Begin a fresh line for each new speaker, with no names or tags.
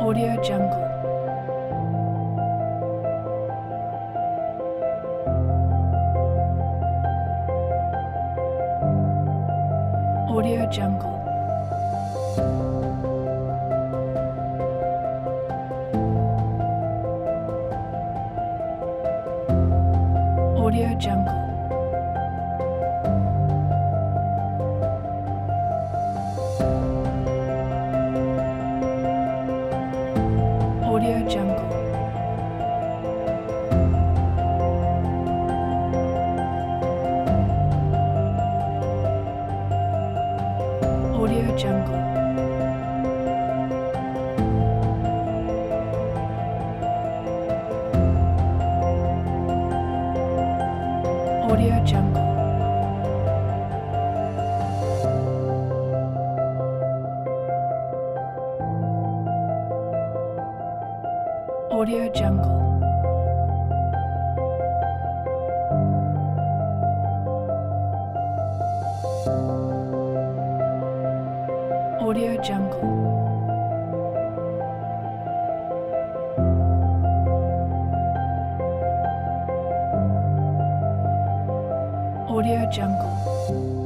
Audio Jungle. Audio Jungle. Audio Jungle. Audio Jungle. Audio Jungle. Audio Jungle. Audio Jungle. Audio Jungle. Audio Jungle.